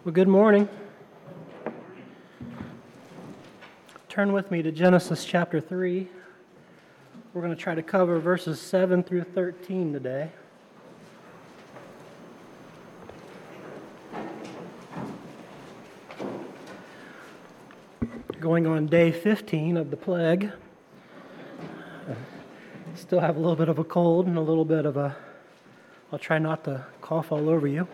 Well, good morning. Turn with me to Genesis chapter 3. We're going to try to cover verses 7 through 13 today. Going on day 15 of the plague. Still have a little bit of a cold and a little bit of a... I'll try not to cough all over you.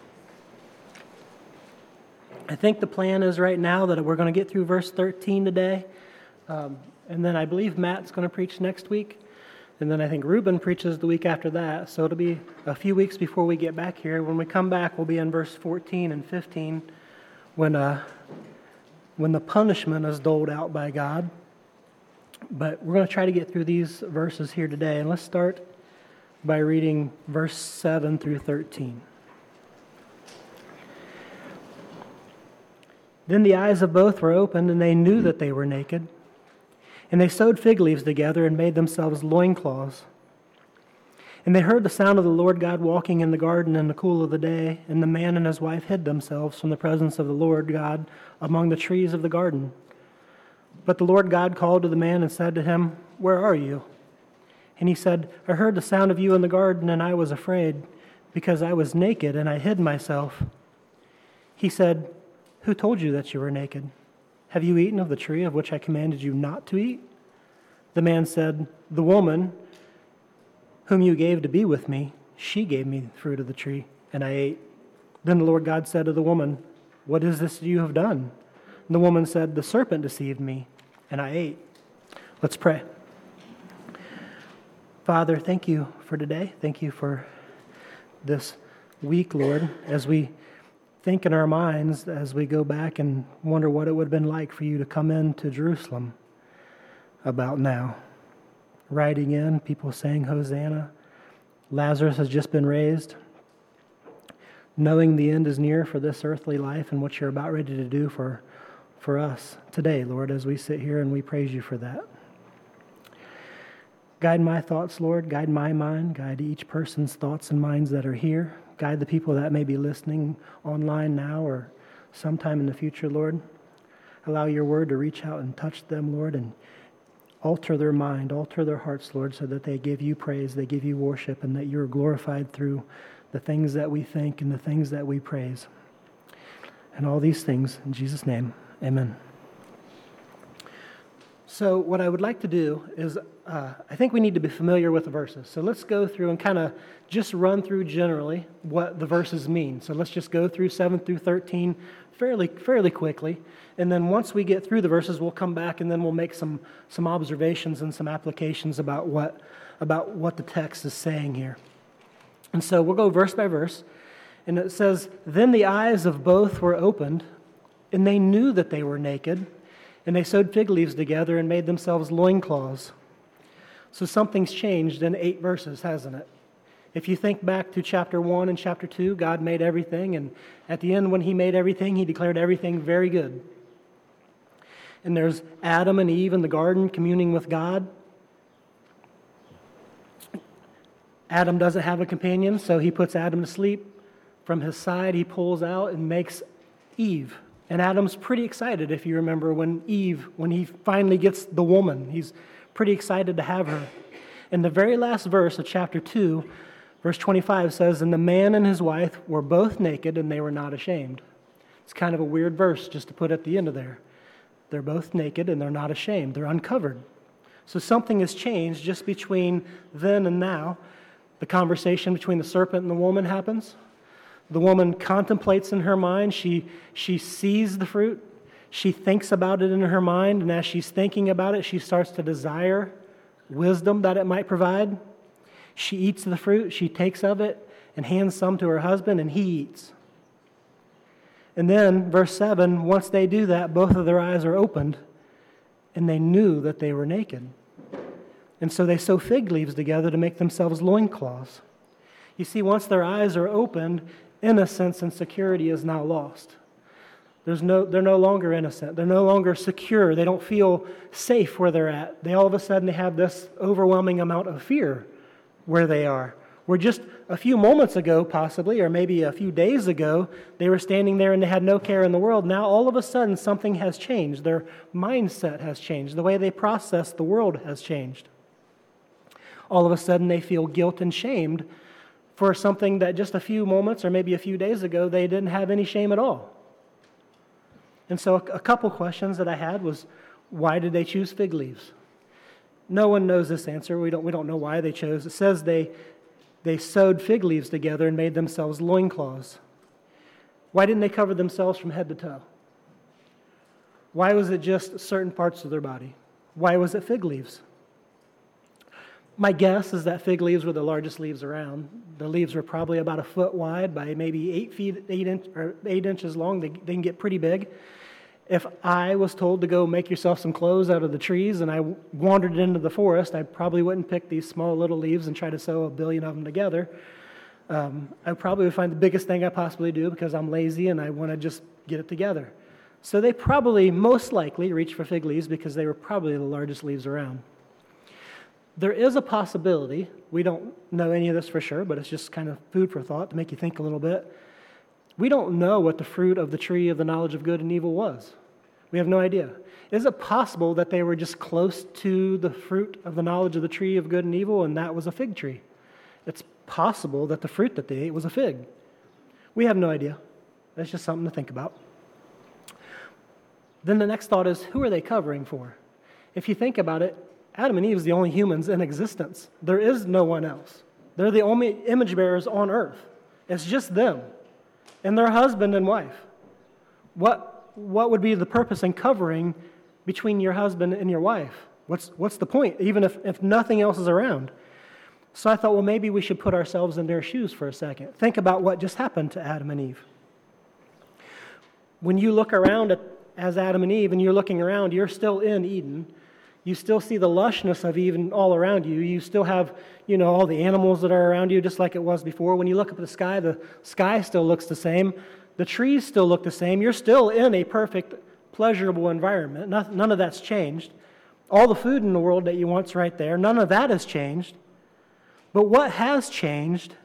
I think the plan is right now that we're going to get through verse 13 today. And then I believe Matt's going to preach next week. And then I think Reuben preaches the week after that. So it'll be a few weeks before we get back here. When we come back, we'll be in verse 14 and 15 when the punishment is doled out by God. But we're going to try to get through these verses here today. And let's start by reading verse 7 through 13. Then the eyes of both were opened, and they knew that they were naked. And they sewed fig leaves together and made themselves loincloths. And they heard the sound of the Lord God walking in the garden in the cool of the day, and the man and his wife hid themselves from the presence of the Lord God among the trees of the garden. But the Lord God called to the man and said to him, "Where are you?" And he said, "I heard the sound of you in the garden, and I was afraid, because I was naked, and I hid myself." He said, "Who told you that you were naked? Have you eaten of the tree of which I commanded you not to eat?" The man said, "The woman whom you gave to be with me, she gave me the fruit of the tree, and I ate." Then the Lord God said to the woman, "What is this you have done?" And the woman said, "The serpent deceived me, and I ate." Let's pray. Father, thank you for today. Thank you for this week, Lord, as we think in our minds as we go back and wonder what it would have been like for you to come into Jerusalem about now. Riding in, people saying Hosanna. Lazarus has just been raised. Knowing the end is near for this earthly life and what you're about ready to do for us today, Lord, as we sit here and we praise you for that. Guide my thoughts, Lord. Guide my mind. Guide each person's thoughts and minds that are here. Guide the people that may be listening online now or sometime in the future, Lord. Allow your word to reach out and touch them, Lord, and alter their mind, alter their hearts, Lord, so that they give you praise, they give you worship, and that you're glorified through the things that we think and the things that we praise. And all these things, in Jesus' name, amen. So what I would like to do is, I think we need to be familiar with the verses. So let's go through and kind of just run through generally what the verses mean. So let's just go through 7 through 13 fairly quickly. And then once we get through the verses, we'll come back and then we'll make some observations and some applications about what the text is saying here. And so we'll go verse by verse. And it says, "Then the eyes of both were opened, and they knew that they were naked. And they sewed fig leaves together and made themselves loincloths." So something's changed in 8 verses, hasn't it? If you think back to chapter 1 and chapter 2, God made everything. And at the end, when he made everything, he declared everything very good. And there's Adam and Eve in the garden communing with God. Adam doesn't have a companion, so he puts Adam to sleep. From his side, he pulls out and makes Eve. And Adam's pretty excited, if you remember, when he finally gets the woman. He's pretty excited to have her. And the very last verse of chapter 2, verse 25 says, "And the man and his wife were both naked, and they were not ashamed." It's kind of a weird verse just to put at the end of there. They're both naked, and they're not ashamed. They're uncovered. So something has changed just between then and now. The conversation between the serpent and the woman happens. The woman contemplates in her mind. She sees the fruit. She thinks about it in her mind. And as she's thinking about it, she starts to desire wisdom that it might provide. She eats the fruit. She takes of it and hands some to her husband, and he eats. And then, verse 7, once they do that, both of their eyes are opened, and they knew that they were naked. And so they sew fig leaves together to make themselves loincloths. You see, once their eyes are opened, innocence and security is now lost. They're no longer innocent. They're no longer secure. They don't feel safe where they're at. All of a sudden they have this overwhelming amount of fear where they are. Where just a few moments ago, possibly, or maybe a few days ago, they were standing there and they had no care in the world. Now, all of a sudden, something has changed. Their mindset has changed. The way they process the world has changed. All of a sudden, they feel guilt and shamed for something that just a few moments or maybe a few days ago, they didn't have any shame at all. And so a couple questions that I had was, why did they choose fig leaves? No one knows this answer. We don't know why they chose. It says they sewed fig leaves together and made themselves loincloths. Why didn't they cover themselves from head to toe? Why was it just certain parts of their body? Why was it fig leaves? My guess is that fig leaves were the largest leaves around. The leaves were probably about a foot wide by maybe 8 inches long. They can get pretty big. If I was told to go make yourself some clothes out of the trees and I wandered into the forest, I probably wouldn't pick these small little leaves and try to sew a billion of them together. I probably would find the biggest thing I possibly do because I'm lazy and I want to just get it together. So they probably most likely reached for fig leaves because they were probably the largest leaves around. There is a possibility, we don't know any of this for sure, but it's just kind of food for thought to make you think a little bit. We don't know what the fruit of the tree of the knowledge of good and evil was. We have no idea. Is it possible that they were just close to the fruit of the knowledge of the tree of good and evil and that was a fig tree? It's possible that the fruit that they ate was a fig. We have no idea. That's just something to think about. Then the next thought is, who are they covering for? If you think about it, Adam and Eve is the only humans in existence. There is no one else. They're the only image bearers on earth. It's just them and their husband and wife. What would be the purpose in covering between your husband and your wife? What's the point, even if nothing else is around? So I thought, well, maybe we should put ourselves in their shoes for a second. Think about what just happened to Adam and Eve. When you look around as Adam and Eve and you're looking around, you're still in Eden. You still see the lushness of Eden all around you. You still have, all the animals that are around you just like it was before. When you look up at the sky still looks the same. The trees still look the same. You're still in a perfect, pleasurable environment. None of that's changed. All the food in the world that you want's right there. None of that has changed. But what has changed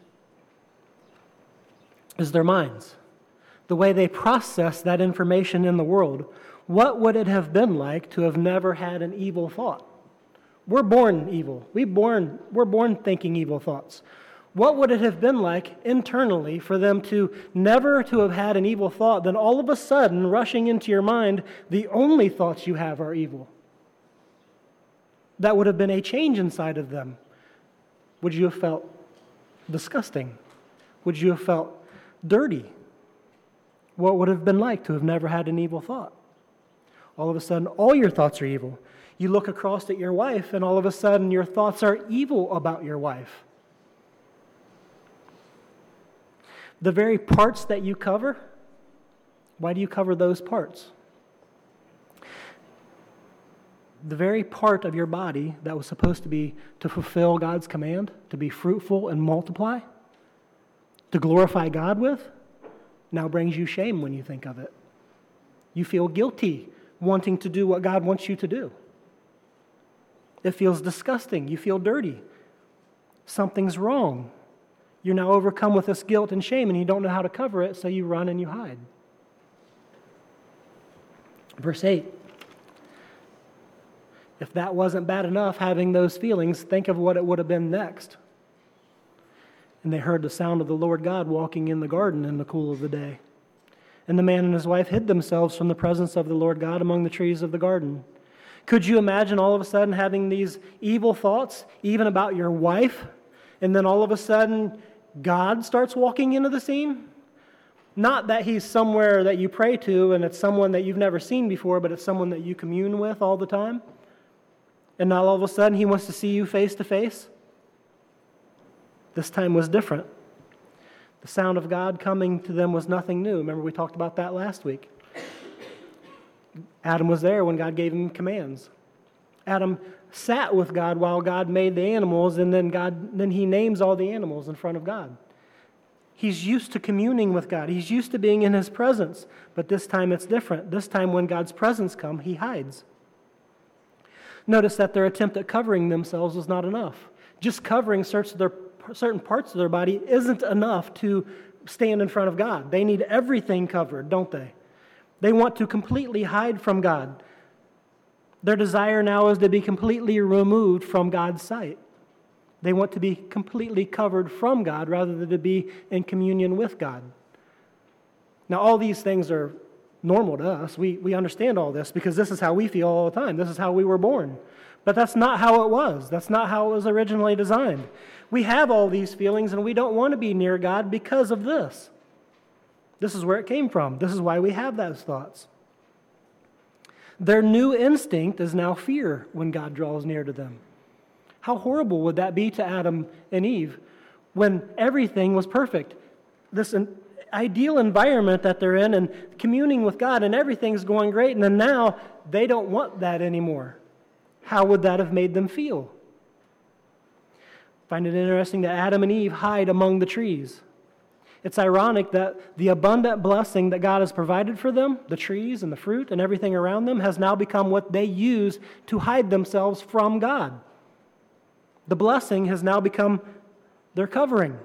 is their minds. The way they process that information in the world. What would it have been like to have never had an evil thought? We're born evil. We're born thinking evil thoughts. What would it have been like internally for them to never to have had an evil thought, then all of a sudden, rushing into your mind, the only thoughts you have are evil? That would have been a change inside of them. Would you have felt disgusting? Would you have felt dirty? What would it have been like to have never had an evil thought? All of a sudden, all your thoughts are evil. You look across at your wife, and all of a sudden, your thoughts are evil about your wife. The very parts that you cover, why do you cover those parts? The very part of your body that was supposed to be to fulfill God's command, to be fruitful and multiply, to glorify God with, now brings you shame when you think of it. You feel guilty wanting to do what God wants you to do. It feels disgusting. You feel dirty. Something's wrong. You're now overcome with this guilt and shame, and you don't know how to cover it, so you run and you hide. Verse 8. If that wasn't bad enough, having those feelings, think of what it would have been next. And they heard the sound of the Lord God walking in the garden in the cool of the day. And the man and his wife hid themselves from the presence of the Lord God among the trees of the garden. Could you imagine all of a sudden having these evil thoughts, even about your wife, and then all of a sudden God starts walking into the scene? Not that he's somewhere that you pray to and it's someone that you've never seen before, but it's someone that you commune with all the time. And now all of a sudden he wants to see you face to face. This time was different. The sound of God coming to them was nothing new. Remember, we talked about that last week. Adam was there when God gave him commands. Adam sat with God while God made the animals, and then he names all the animals in front of God. He's used to communing with God. He's used to being in his presence. But this time it's different. This time when God's presence comes, he hides. Notice that their attempt at covering themselves was not enough. Just covering certain parts of their body isn't enough to stand in front of God. They need everything covered, don't they? They want to completely hide from God. Their desire now is to be completely removed from God's sight. They want to be completely covered from God rather than to be in communion with God. Now, all these things are normal to us. We understand all this because this is how we feel all the time. This is how we were born. But that's not how it was. That's not how it was originally designed. We have all these feelings and we don't want to be near God because of this. This is where it came from. This is why we have those thoughts. Their new instinct is now fear when God draws near to them. How horrible would that be to Adam and Eve when everything was perfect? This ideal environment that they're in and communing with God and everything's going great, and then now they don't want that anymore. How would that have made them feel? Find it interesting that Adam and Eve hide among the trees. It's ironic that the abundant blessing that God has provided for them, the trees and the fruit and everything around them, has now become what they use to hide themselves from God. The blessing has now become their covering.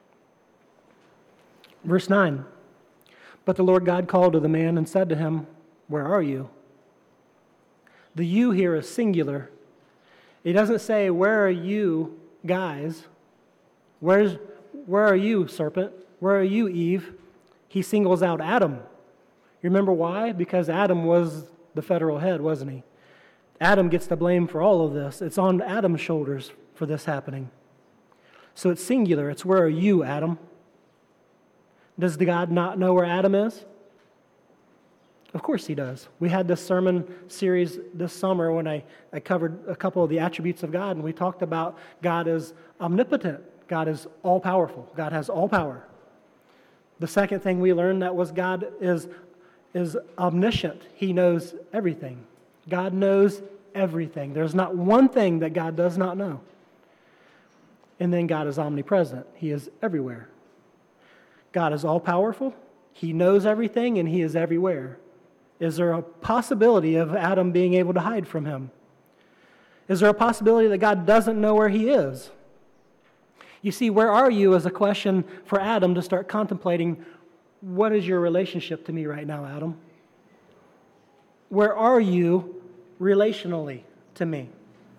Verse 9, but the Lord God called to the man and said to him, where are you? The you here is singular. He doesn't say, where are you, guys? Where are you, serpent? Where are you, Eve? He singles out Adam. You remember why? Because Adam was the federal head, wasn't he? Adam gets the blame for all of this. It's on Adam's shoulders for this happening. So it's singular. It's where are you, Adam? Does the God not know where Adam is? Of course he does. We had this sermon series this summer when I covered a couple of the attributes of God, and we talked about God is omnipotent. God is all-powerful. God has all power. The second thing we learned that was God is omniscient. He knows everything. God knows everything. There's not one thing that God does not know. And then God is omnipresent. He is everywhere. God is all-powerful. He knows everything, and He is everywhere. Is there a possibility of Adam being able to hide from Him? Is there a possibility that God doesn't know where He is? You see, where are you is a question for Adam to start contemplating, what is your relationship to me right now, Adam? Where are you relationally to me?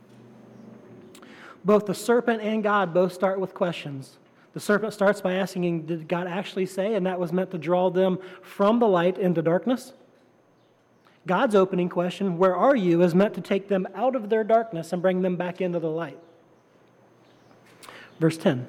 Both the serpent and God both start with questions. The serpent starts by asking, did God actually say? And that was meant to draw them from the light into darkness. God's opening question, where are you, is meant to take them out of their darkness and bring them back into the light. Verse 10.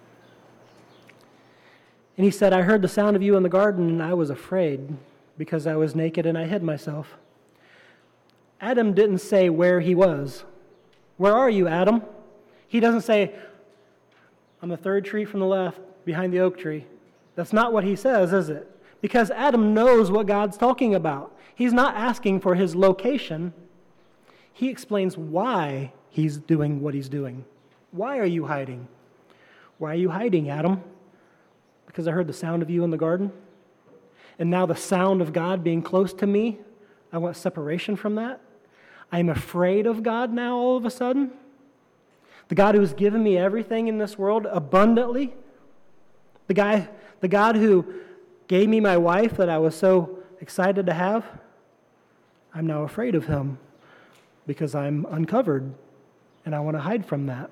And he said, I heard the sound of you in the garden, and I was afraid because I was naked and I hid myself. Adam didn't say where he was. Where are you, Adam? He doesn't say, I'm the third tree from the left behind the oak tree. That's not what he says, is it? Because Adam knows what God's talking about. He's not asking for his location. He explains why he's doing what he's doing. Why are you hiding? Why are you hiding, Adam? Because I heard the sound of you in the garden. And now the sound of God being close to me, I want separation from that. I'm afraid of God now all of a sudden. The God who has given me everything in this world abundantly. The God who gave me my wife that I was so excited to have. I'm now afraid of Him because I'm uncovered and I want to hide from that.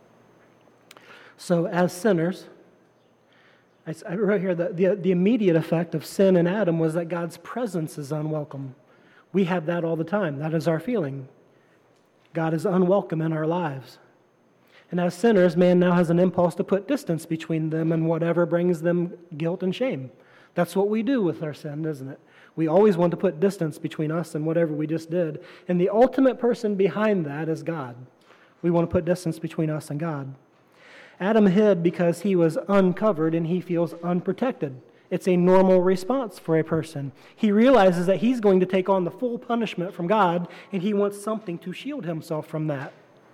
So as sinners, I wrote here that the immediate effect of sin in Adam was that God's presence is unwelcome. We have that all the time. That is our feeling. God is unwelcome in our lives. And as sinners, man now has an impulse to put distance between them and whatever brings them guilt and shame. That's what we do with our sin, isn't it? We always want to put distance between us and whatever we just did. And the ultimate person behind that is God. We want to put distance between us and God. Adam hid because he was uncovered and he feels unprotected. It's a normal response for a person. He realizes that he's going to take on the full punishment from God, and he wants something to shield himself from that.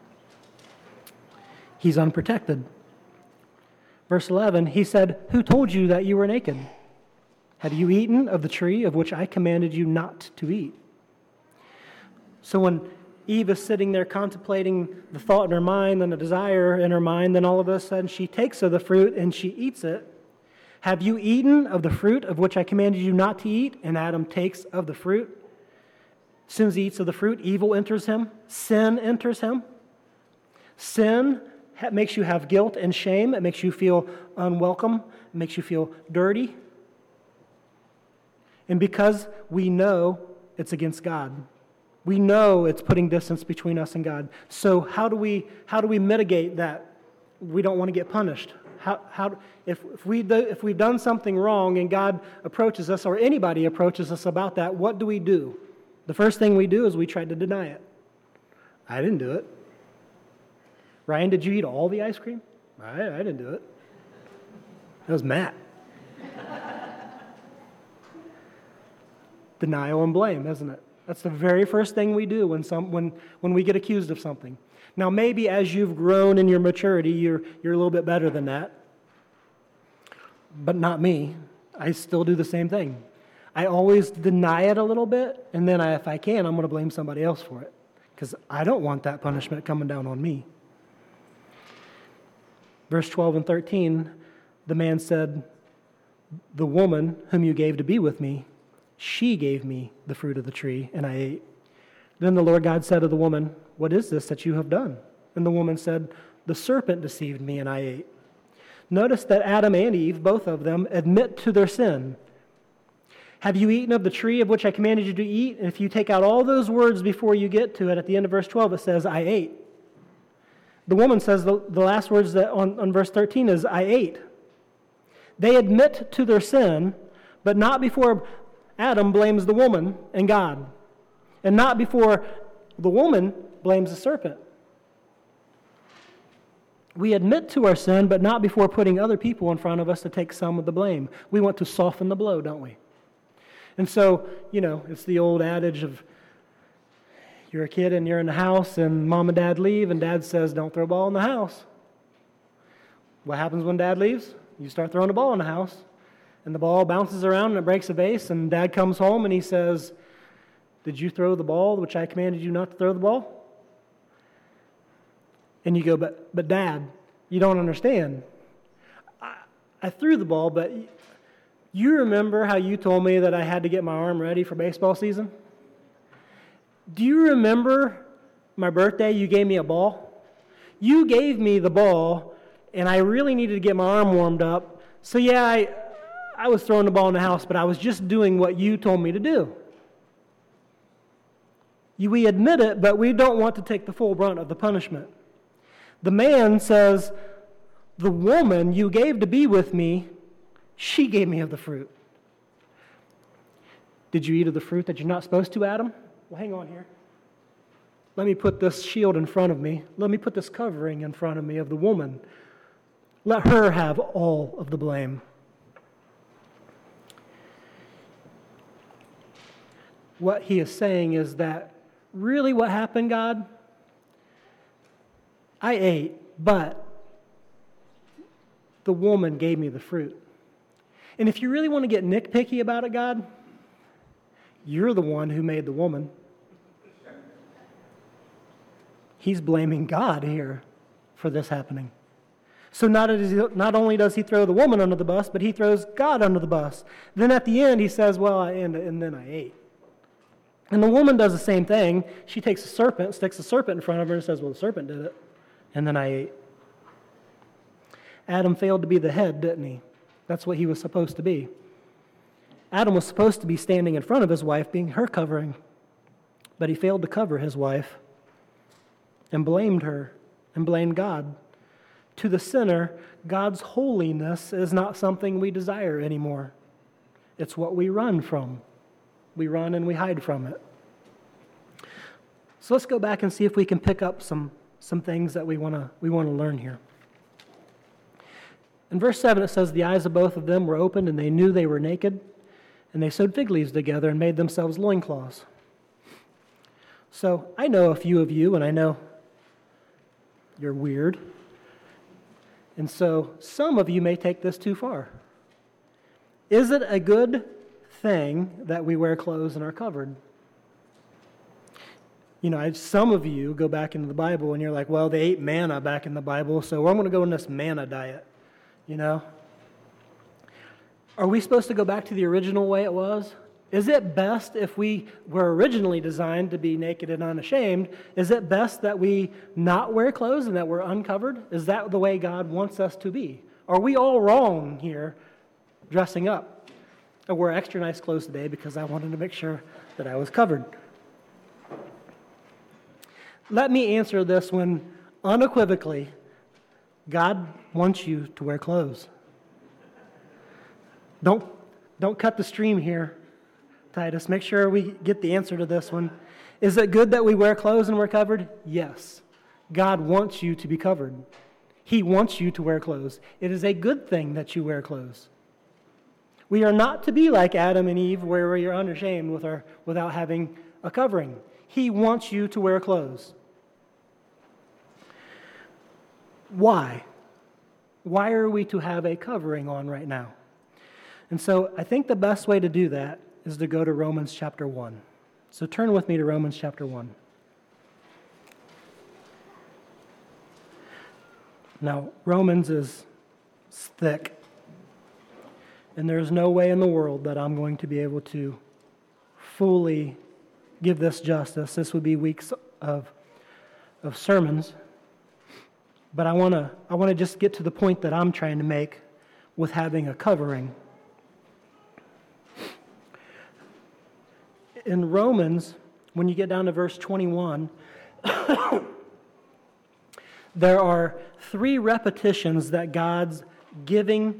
He's unprotected. Verse 11, he said, who told you that you were naked? Had you eaten of the tree of which I commanded you not to eat? So when Eve is sitting there contemplating the thought in her mind and the desire in her mind. Then all of a sudden she takes of the fruit and she eats it. Have you eaten of the fruit of which I commanded you not to eat? And Adam takes of the fruit. As soon as he eats of the fruit, evil enters him. Sin enters him. Sin makes you have guilt and shame. It makes you feel unwelcome. It makes you feel dirty. And because we know it's against God, we know it's putting distance between us and God. So how do we mitigate that? We don't want to get punished. If we've done something wrong and God approaches us or anybody approaches us about that, what do we do? The first thing we do is we try to deny it. I didn't do it. Ryan, did you eat all the ice cream? I didn't do it. That was Matt. Denial and blame, isn't it? That's the very first thing we do when we get accused of something. Now, maybe as you've grown in your maturity, you're a little bit better than that. But not me. I still do the same thing. I always deny it a little bit, and then if I can, I'm going to blame somebody else for it. Because I don't want that punishment coming down on me. Verse 12 and 13, the man said, "The woman whom you gave to be with me, she gave me the fruit of the tree, and I ate." Then the Lord God said to the woman, "What is this that you have done?" And the woman said, "The serpent deceived me, and I ate." Notice that Adam and Eve, both of them, admit to their sin. Have you eaten of the tree of which I commanded you to eat? And if you take out all those words before you get to it, at the end of verse 12, it says, I ate. The woman says the last words that on verse 13 is, I ate. They admit to their sin, but not before Adam blames the woman and God, and not before the woman blames the serpent. We admit to our sin, but not before putting other people in front of us to take some of the blame. We want to soften the blow, don't we? And so, it's the old adage of you're a kid and you're in the house and mom and dad leave and dad says, don't throw a ball in the house. What happens when dad leaves? You start throwing a ball in the house and the ball bounces around and it breaks a vase and dad comes home and he says, did you throw the ball which I commanded you not to throw the ball? And you go, but Dad, you don't understand. I threw the ball, but you remember how you told me that I had to get my arm ready for baseball season? Do you remember my birthday, you gave me a ball? You gave me the ball, and I really needed to get my arm warmed up. So yeah, I was throwing the ball in the house, but I was just doing what you told me to do. We admit it, but we don't want to take the full brunt of the punishment. The man says, the woman you gave to be with me, she gave me of the fruit. Did you eat of the fruit that you're not supposed to, Adam? Well, hang on here. Let me put this shield in front of me. Let me put this covering in front of me of the woman. Let her have all of the blame. What he is saying is that really what happened, God? I ate, but the woman gave me the fruit. And if you really want to get nitpicky about it, God, you're the one who made the woman. He's blaming God here for this happening. So not only does he throw the woman under the bus, but he throws God under the bus. Then at the end he says, well, and then I ate. And the woman does the same thing. She takes a serpent, sticks a serpent in front of her and says, well, the serpent did it. And then I ate. Adam failed to be the head, didn't he? That's what he was supposed to be. Adam was supposed to be standing in front of his wife, being her covering. But he failed to cover his wife and blamed her and blamed God. To the sinner, God's holiness is not something we desire anymore. It's what we run from. We run and we hide from it. So let's go back and see if we can pick up some things that we want to learn here. In verse 7 it says, the eyes of both of them were opened and they knew they were naked, and they sewed fig leaves together and made themselves loincloths. So I know a few of you, and I know you're weird, and so some of you may take this too far. Is it a good thing that we wear clothes and are covered? Some of you go back into the Bible and you're like, well, they ate manna back in the Bible, so I'm going to go on this manna diet, Are we supposed to go back to the original way it was? Is it best if we were originally designed to be naked and unashamed, is it best that we not wear clothes and that we're uncovered? Is that the way God wants us to be? Are we all wrong here dressing up? I wore extra nice clothes today because I wanted to make sure that I was covered. Let me answer this one unequivocally. God wants you to wear clothes. Don't cut the stream here, Titus. Make sure we get the answer to this one. Is it good that we wear clothes and we're covered? Yes. God wants you to be covered. He wants you to wear clothes. It is a good thing that you wear clothes. We are not to be like Adam and Eve, where we are unashamed without having a covering. He wants you to wear clothes. Why? Why are we to have a covering on right now? And so I think the best way to do that is to go to Romans chapter 1. So turn with me to Romans chapter 1. Now, Romans is thick, and there's no way in the world that I'm going to be able to fully give this justice. This would be weeks of sermons. But I want to just get to the point that I'm trying to make with having a covering. In Romans, when you get down to verse 21, there are 3 repetitions that God's giving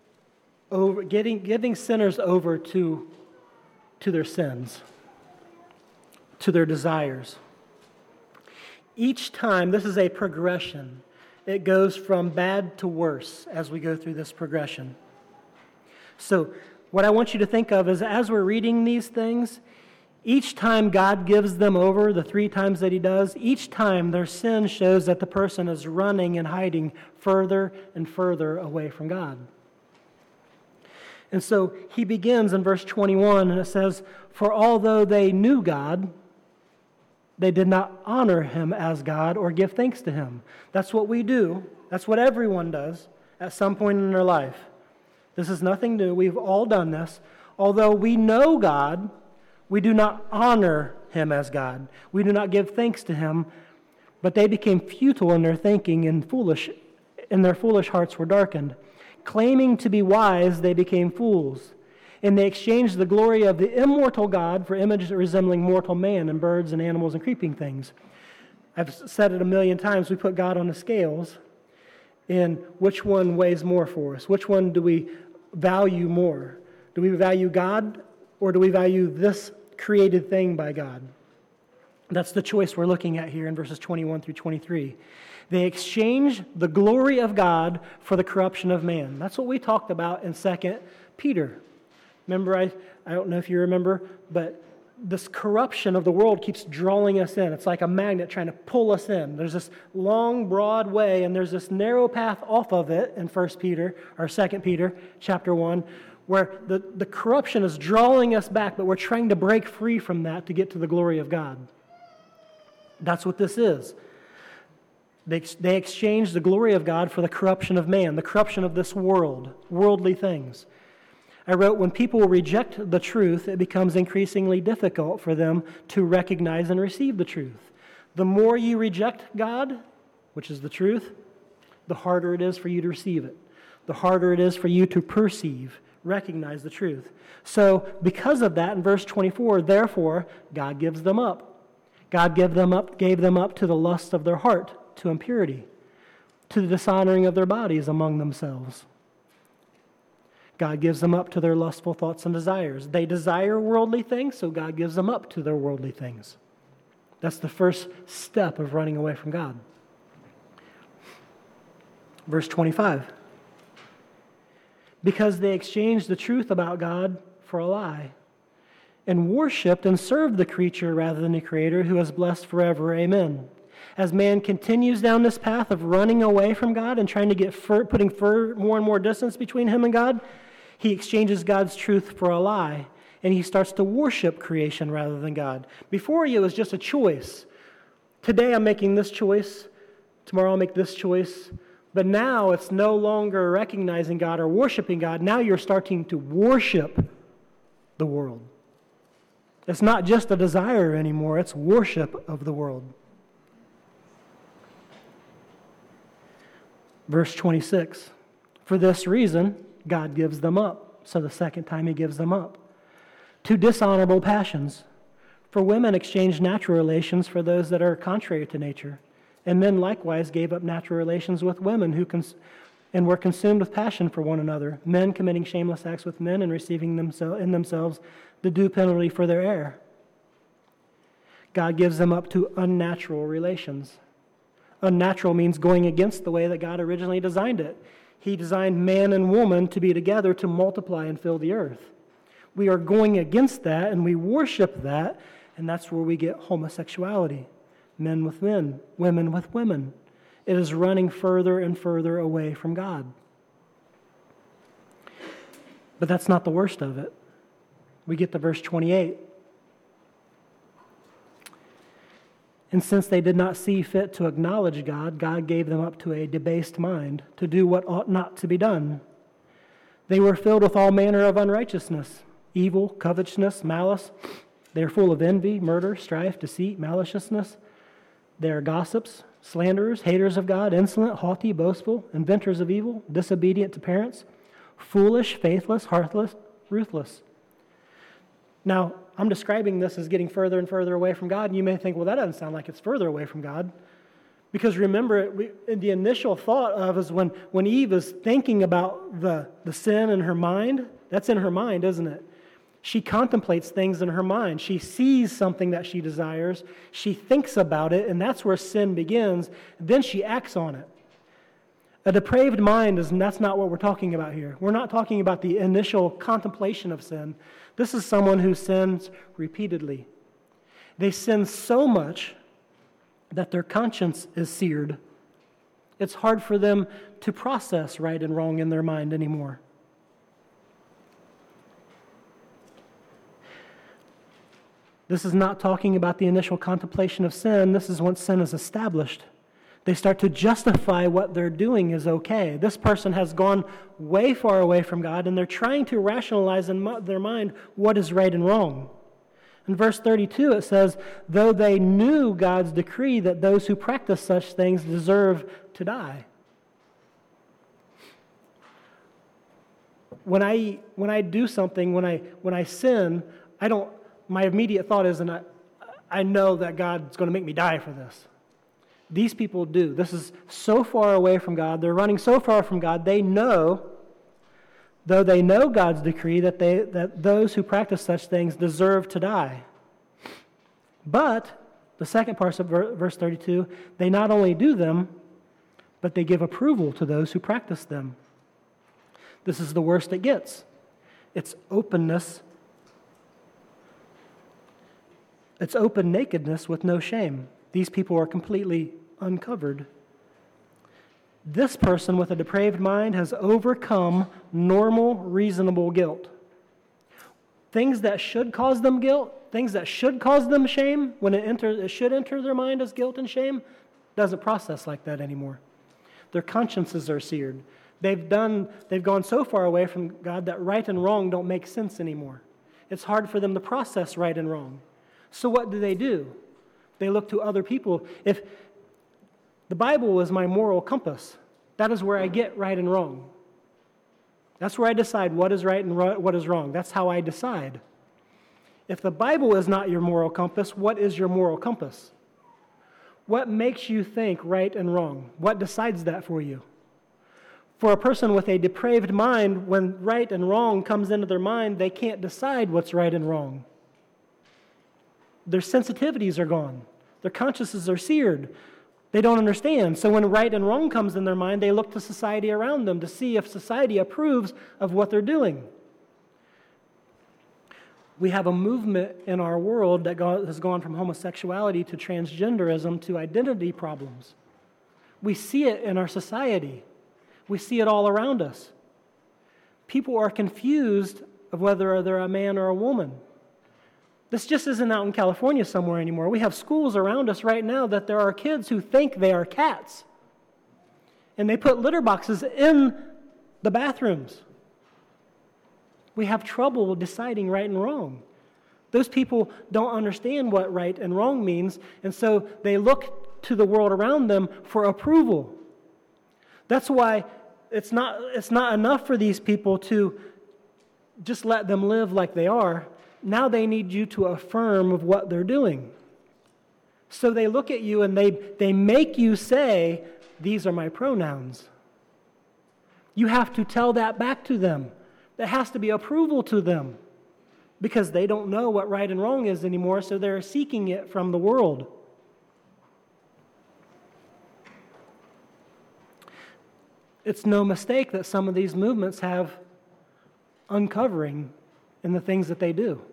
sinners over to their sins, to their desires. Each time, this is a progression. It goes from bad to worse as we go through this progression. So what I want you to think of is as we're reading these things, each time God gives them over, the 3 times that He does, each time their sin shows that the person is running and hiding further and further away from God. And so He begins in verse 21, and it says, "For although they knew God, they did not honor Him as God or give thanks to Him." That's what we do. That's what everyone does at some point in their life. This is nothing new. We've all done this. Although we know God, we do not honor Him as God. We do not give thanks to Him, but they became futile in their thinking and their foolish hearts were darkened. Claiming to be wise, they became fools. And they exchanged the glory of the immortal God for images resembling mortal man and birds and animals and creeping things. I've said it a million times, we put God on the scales, and which one weighs more for us? Which one do we value more? Do we value God, or do we value this created thing by God? That's the choice we're looking at here in verses 21 through 23. They exchange the glory of God for the corruption of man. That's what we talked about in 2 Peter. Remember, I don't know if you remember, but this corruption of the world keeps drawing us in. It's like a magnet trying to pull us in. There's this long, broad way, and there's this narrow path off of it in 1 Peter, or 2 Peter chapter 1, where the corruption is drawing us back, but we're trying to break free from that to get to the glory of God. That's what this is. They exchange the glory of God for the corruption of man, the corruption of this world, worldly things. I wrote, when people reject the truth, it becomes increasingly difficult for them to recognize and receive the truth. The more you reject God, which is the truth, the harder it is for you to receive it. The harder it is for you to perceive, recognize the truth. So because of that, in verse 24, therefore, God gives them up. God gave them up to the lust of their heart, to impurity, to the dishonoring of their bodies among themselves. God gives them up to their lustful thoughts and desires. They desire worldly things, so God gives them up to their worldly things. That's the first step of running away from God. Verse 25. Because they exchanged the truth about God for a lie, and worshipped and served the creature rather than the Creator, who is blessed forever. Amen. As man continues down this path of running away from God and trying to get putting more and more distance between him and God, he exchanges God's truth for a lie, and he starts to worship creation rather than God. Before you, it was just a choice. Today I'm making this choice, tomorrow I'll make this choice, but now it's no longer recognizing God or worshiping God. Now you're starting to worship the world. It's not just a desire anymore, it's worship of the world. Verse 26, for this reason, God gives them up. So the second time he gives them up. To dishonorable passions. For women exchange natural relations for those that are contrary to nature. And men likewise gave up natural relations with women and were consumed with passion for one another. Men committing shameless acts with men and receiving in themselves the due penalty for their error. God gives them up to unnatural relations. Unnatural means going against the way that God originally designed it. He designed man and woman to be together to multiply and fill the earth. We are going against that, and we worship that, and that's where we get homosexuality. Men with men, women with women. It is running further and further away from God. But that's not the worst of it. We get to verse 28. And since they did not see fit to acknowledge God, God gave them up to a debased mind to do what ought not to be done. They were filled with all manner of unrighteousness, evil, covetousness, malice. They are full of envy, murder, strife, deceit, maliciousness. They are gossips, slanderers, haters of God, insolent, haughty, boastful, inventors of evil, disobedient to parents, foolish, faithless, heartless, ruthless. Now, I'm describing this as getting further and further away from God, and you may think, well, that doesn't sound like it's further away from God. Because remember, the initial thought of is when Eve is thinking about the sin in her mind, that's in her mind, isn't it? She contemplates things in her mind. She sees something that she desires. She thinks about it, and that's where sin begins. Then she acts on it. A depraved mind that's not what we're talking about here. We're not talking about the initial contemplation of sin. This is someone who sins repeatedly. They sin so much that their conscience is seared. It's hard for them to process right and wrong in their mind anymore. This is not talking about the initial contemplation of sin. This is once sin is established. They start to justify what they're doing is okay. This person has gone way far away from God, and they're trying to rationalize in their mind what is right and wrong. In verse 32, it says, though they knew God's decree that those who practice such things deserve to die. When I do something, when I sin, my immediate thought isn't, I know that God's going to make me die for this. These people do. This is so far away from God. They're running so far from God. They know, though they know God's decree, that those who practice such things deserve to die. But, the second part of verse 32, they not only do them, but they give approval to those who practice them. This is the worst it gets. It's openness. It's open nakedness with no shame. These people are completely uncovered. This person with a depraved mind has overcome normal, reasonable guilt. Things that should cause them guilt, things that should cause them shame, when it should enter their mind as guilt and shame, doesn't process like that anymore. Their consciences are seared. They've gone so far away from God that right and wrong don't make sense anymore. It's hard for them to process right and wrong. So what do? They look to other people. If the Bible is my moral compass, that is where I get right and wrong. That's where I decide what is right and what is wrong. That's how I decide. If the Bible is not your moral compass, what is your moral compass? What makes you think right and wrong? What decides that for you? For a person with a depraved mind, when right and wrong comes into their mind, they can't decide what's right and wrong. Their sensitivities are gone. Their consciences are seared. They don't understand. So when right and wrong comes in their mind, they look to society around them to see if society approves of what they're doing. We have a movement in our world that has gone from homosexuality to transgenderism to identity problems. We see it in our society. We see it all around us. People are confused of whether they're a man or a woman. This just isn't out in California somewhere anymore. We have schools around us right now that there are kids who think they are cats. And they put litter boxes in the bathrooms. We have trouble deciding right and wrong. Those people don't understand what right and wrong means, and so they look to the world around them for approval. That's why it's not enough for these people to just let them live like they are. Now they need you to affirm of what they're doing. So they look at you and they make you say, these are my pronouns. You have to tell that back to them. That has to be approval to them because they don't know what right and wrong is anymore, so they're seeking it from the world. It's no mistake that some of these movements have uncovering in the things that they do.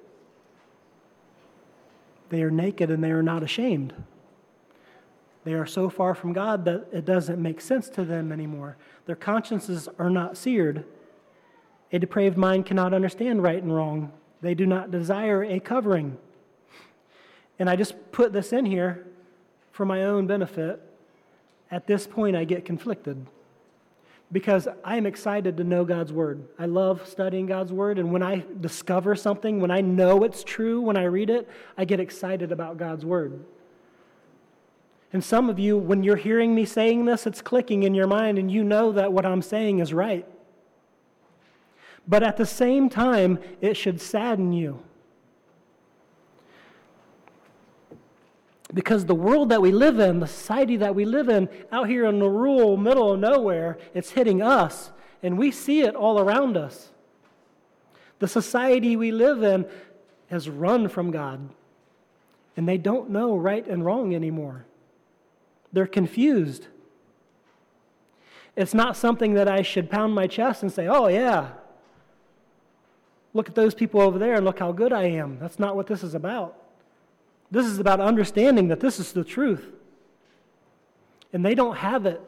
They are naked and they are not ashamed. They are so far from God that it doesn't make sense to them anymore. Their consciences are not seared. A depraved mind cannot understand right and wrong. They do not desire a covering. And I just put this in here for my own benefit. At this point, I get conflicted because I am excited to know God's Word. I love studying God's Word, and when I discover something, when I know it's true, when I read it, I get excited about God's Word. And some of you, when you're hearing me saying this, it's clicking in your mind, and you know that what I'm saying is right. But at the same time, it should sadden you. Because the world that we live in, the society that we live in, out here in the rural middle of nowhere, it's hitting us, and we see it all around us. The society we live in has run from God, and they don't know right and wrong anymore. They're confused. It's not something that I should pound my chest and say, oh yeah, look at those people over there and look how good I am. That's not what this is about. This is about understanding that this is the truth. And they don't have it.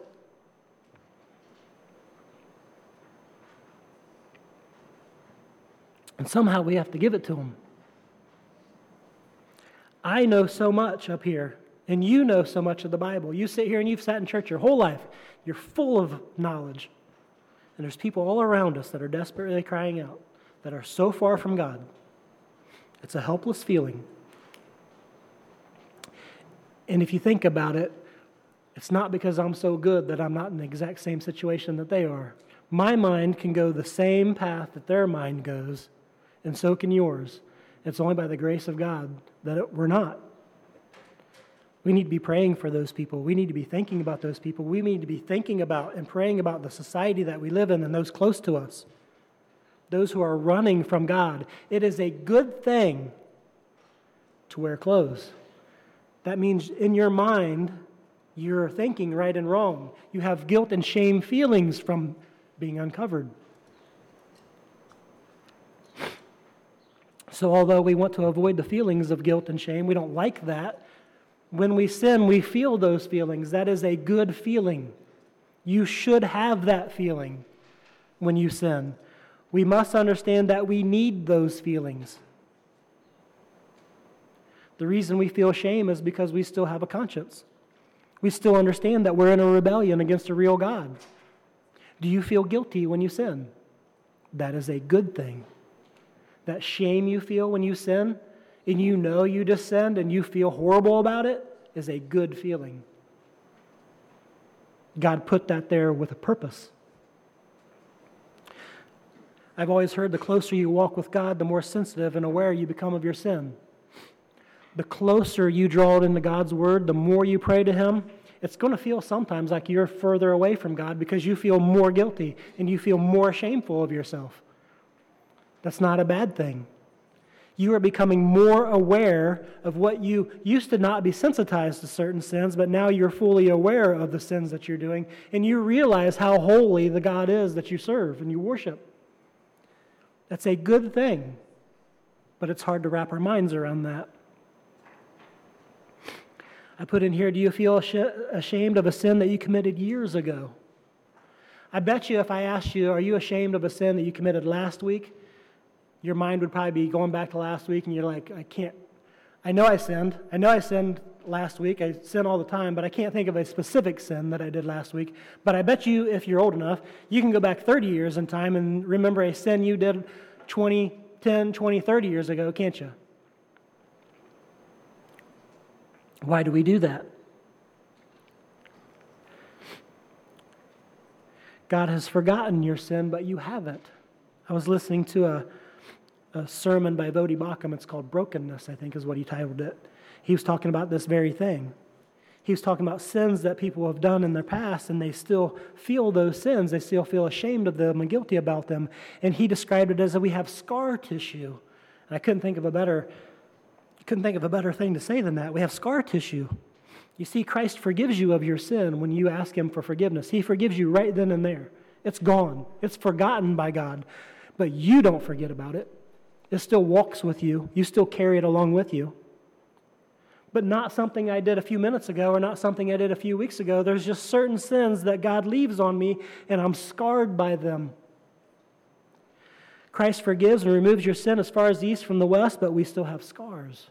And somehow we have to give it to them. I know so much up here, and you know so much of the Bible. You sit here and you've sat in church your whole life. You're full of knowledge. And there's people all around us that are desperately crying out, that are so far from God. It's a helpless feeling. And if you think about it, it's not because I'm so good that I'm not in the exact same situation that they are. My mind can go the same path that their mind goes, and so can yours. It's only by the grace of God that we're not. We need to be praying for those people. We need to be thinking about those people. We need to be thinking about and praying about the society that we live in and those close to us, those who are running from God. It is a good thing to wear clothes. That means in your mind, you're thinking right and wrong. You have guilt and shame feelings from being uncovered. So although we want to avoid the feelings of guilt and shame, we don't like that. When we sin, we feel those feelings. That is a good feeling. You should have that feeling when you sin. We must understand that we need those feelings. The reason we feel shame is because we still have a conscience. We still understand that we're in a rebellion against a real God. Do you feel guilty when you sin? That is a good thing. That shame you feel when you sin, and you know you just sinned and you feel horrible about it, is a good feeling. God put that there with a purpose. I've always heard the closer you walk with God, the more sensitive and aware you become of your sin. The closer you draw it into God's Word, the more you pray to Him, it's going to feel sometimes like you're further away from God because you feel more guilty and you feel more shameful of yourself. That's not a bad thing. You are becoming more aware of what you used to not be sensitized to certain sins, but now you're fully aware of the sins that you're doing, and you realize how holy the God is that you serve and you worship. That's a good thing, but it's hard to wrap our minds around that. I put in here, do you feel ashamed of a sin that you committed years ago? I bet you if I asked you, are you ashamed of a sin that you committed last week? your mind would probably be going back to last week, and you're like, I know I sinned. I know I sinned last week. I sin all the time, but I can't think of a specific sin that I did last week. But I bet you, if you're old enough, you can go back 30 years in time and remember a sin you did 10, 20, 30 years ago, can't you? Why do we do that? God has forgotten your sin, but you haven't. I was listening to a sermon by Voddie Baucham. It's called Brokenness, I think is what he titled it. He was talking about this very thing. He was talking about sins that people have done in their past, and they still feel those sins. They still feel ashamed of them and guilty about them. And he described it as that we have scar tissue. And I couldn't think of a better thing to say than that. We have scar tissue. You see, Christ forgives you of your sin when you ask him for forgiveness. He forgives you right then and there. It's gone. It's forgotten by God. But you don't forget about it. It still walks with you. You still carry it along with you. But not something I did a few minutes ago or not something I did a few weeks ago. There's just certain sins that God leaves on me, and I'm scarred by them. Christ forgives and removes your sin as far as the east from the west, but we still have scars.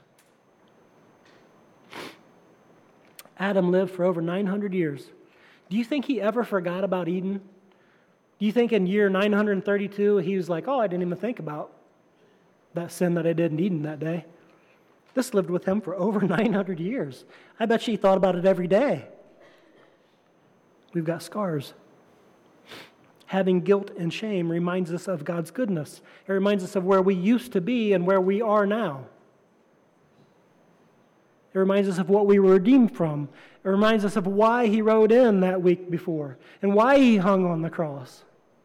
Adam lived for over 900 years. Do you think he ever forgot about Eden? Do you think in year 932 he was like, I didn't even think about that sin that I did in Eden that day? This lived with him for over 900 years. I bet she thought about it every day. We've got scars. Having guilt and shame reminds us of God's goodness. It reminds us of where we used to be and where we are now. It reminds us of what we were redeemed from. It reminds us of why he rode in that week before and why he hung on the cross.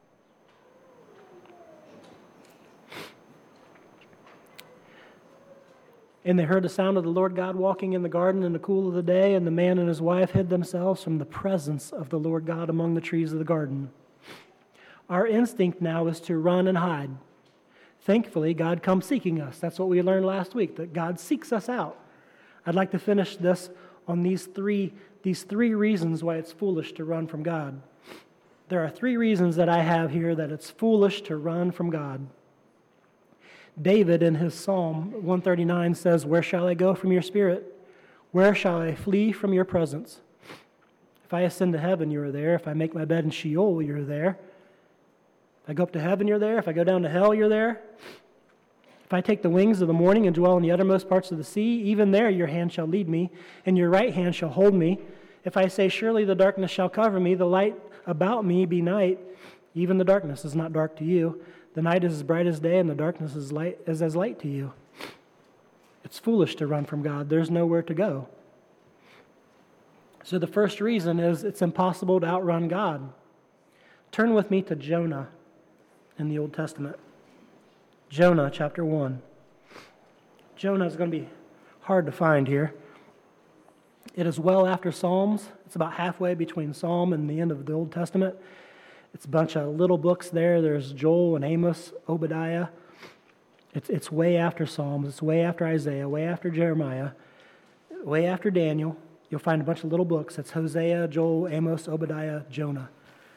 And they heard the sound of the Lord God walking in the garden in the cool of the day, and the man and his wife hid themselves from the presence of the Lord God among the trees of the garden. Our instinct now is to run and hide. Thankfully, God comes seeking us. That's what we learned last week, that God seeks us out. I'd like to finish this on these three reasons why it's foolish to run from God. There are 3 reasons that I have here that it's foolish to run from God. David in his Psalm 139 says, "Where shall I go from your spirit? Where shall I flee from your presence? If I ascend to heaven, you are there. If I make my bed in Sheol, you're there. If I go up to heaven, you're there. If I go down to hell, you're there. If I take the wings of the morning and dwell in the uttermost parts of the sea, even there your hand shall lead me, and your right hand shall hold me. If I say, surely the darkness shall cover me, the light about me be night, even the darkness is not dark to you. The night is as bright as day, and the darkness is as light to you." It's foolish to run from God. There's nowhere to go. So the first reason is it's impossible to outrun God. Turn with me to Jonah in the Old Testament. Jonah chapter 1. Jonah is going to be hard to find here. It is well after Psalms. It's about halfway between Psalm and the end of the Old Testament. It's a bunch of little books there. There's Joel and Amos, Obadiah. It's way after Psalms. It's way after Isaiah, way after Jeremiah, way after Daniel. You'll find a bunch of little books. It's Hosea, Joel, Amos, Obadiah, Jonah.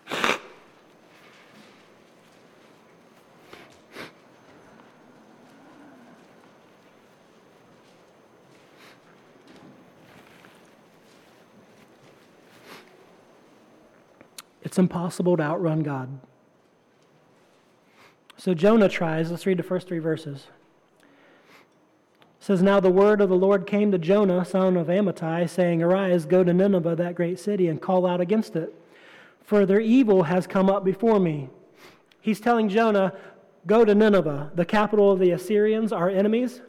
It's impossible to outrun God. So Jonah tries. Let's read the first 3 verses. It says, "Now the word of the Lord came to Jonah, son of Amittai, saying, Arise, go to Nineveh, that great city, and call out against it, for their evil has come up before me." He's telling Jonah, go to Nineveh, the capital of the Assyrians, our enemies.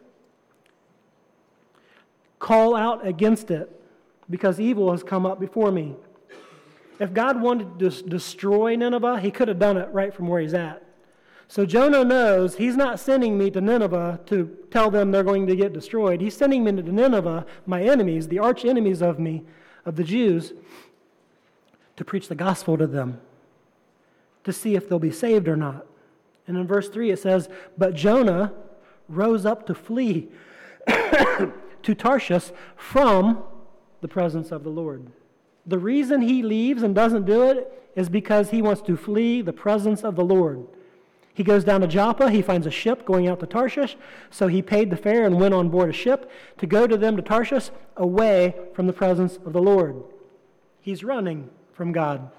Call out against it, because evil has come up before me. If God wanted to destroy Nineveh, he could have done it right from where he's at. So Jonah knows he's not sending me to Nineveh to tell them they're going to get destroyed. He's sending me to Nineveh, my enemies, the arch enemies of me, of the Jews, to preach the gospel to them, to see if they'll be saved or not. And in verse 3 it says, "But Jonah rose up to flee to Tarshish from the presence of the Lord." The reason he leaves and doesn't do it is because he wants to flee the presence of the Lord. He goes down to Joppa. He finds a ship going out to Tarshish. So he paid the fare and went on board a ship to go to them to Tarshish, away from the presence of the Lord. He's running from God.